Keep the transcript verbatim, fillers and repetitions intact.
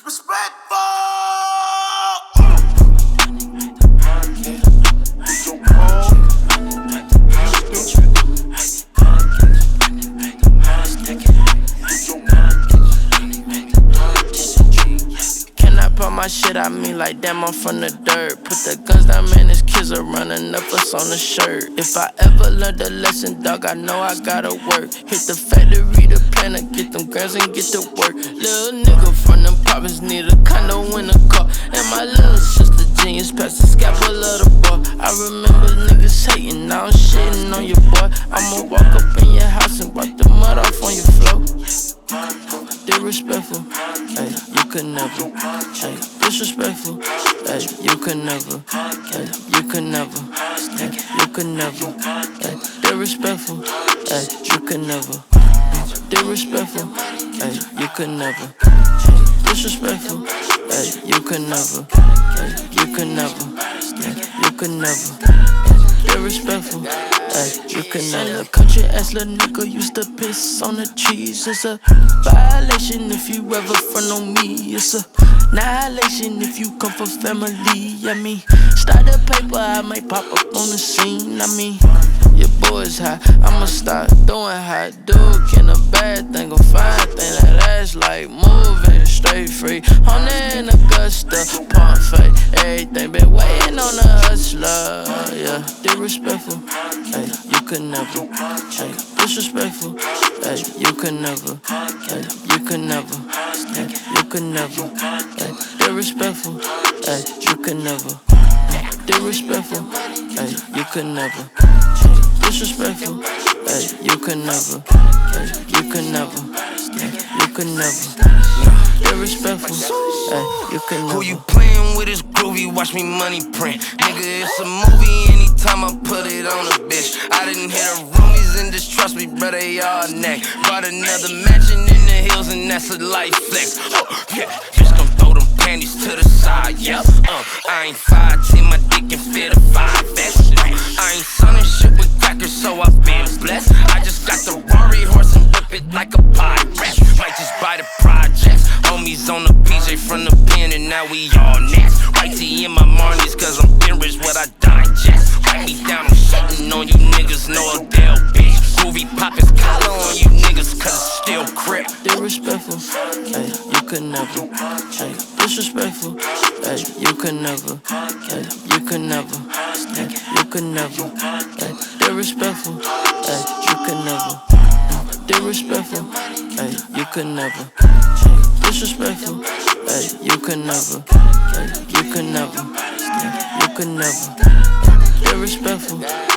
Disrespectful. My shit, I mean like damn, I'm from the dirt. Put the guns down, man, his kids are running up us on the shirt. If I ever learned a lesson, dog, I know I gotta work. Hit the factory, the planet, get them grams and get to work. Little nigga from them province need a condo in a car. And my little sister genius past the scalpel of the bar. I remember niggas hating, now I'm shitting on your boy. I'ma walk up in your house and wipe the mud off on your floor. Disrespectful, ay, you could never, ay, disrespectful, ay, you could never, ay, you could never, ay, you could never, ay, disrespectful, ay, you could never, disrespectful, ay, you could never, disrespectful, ay, you could never, ay, you could never, ay, you could never, disrespectful. Ay, you can never. Country ass little nigga used to piss on the trees. It's a violation if you ever front on me. It's a annihilation if you come from family. I mean, start the paper, I might pop up on the scene. I mean, your boy's high, I'ma start doing hot. Dude, can a bad thing go fine thing like that's like moving straight free. On the in Augusta, pump fake, everything been waiting on the hustler. Yeah, disrespectful. Ay, you could never, ay, disrespectful, ay, you could never, ay, you could never, ay, you could never, ay, disrespectful, ay, you could never, disrespectful, ay, you could never, disrespectful, ay, you could never, ay, you could never, ay, you could never, disrespectful, ay, you could never. Who you playing with is groovy, watch me money print. Nigga, it's a movie anytime I put it on a bitch. I didn't hit the roomies and just trust me, brother, y'all neck. Bought another mansion in the hills and that's a life flex. Oh, yeah, just gon' throw them panties to the side, yeah. Uh, I ain't five ten, my dick can fit a five vest. Uh, I ain't sunning shit with crackers, so I've been blessed. I just got the Rari horse and whip it like a pirate. Might just buy the projects. Homies on the P J from the pen and now we all next. White tea in my Marnies cause I'm been rich what I digest. Write me down, I'm shitting on you niggas, no Odell bitch. Groovy pop his collar on you niggas cause it's still crip. Disrespectful, ay, you could never, ay, disrespectful, ay, you could never, ay, you could never, ay, you could never, ay, disrespectful, ay, you could never, disrespectful, ay, you could never, disrespectful, ay, you could never, ay, you could never, ay, you could never, disrespectful.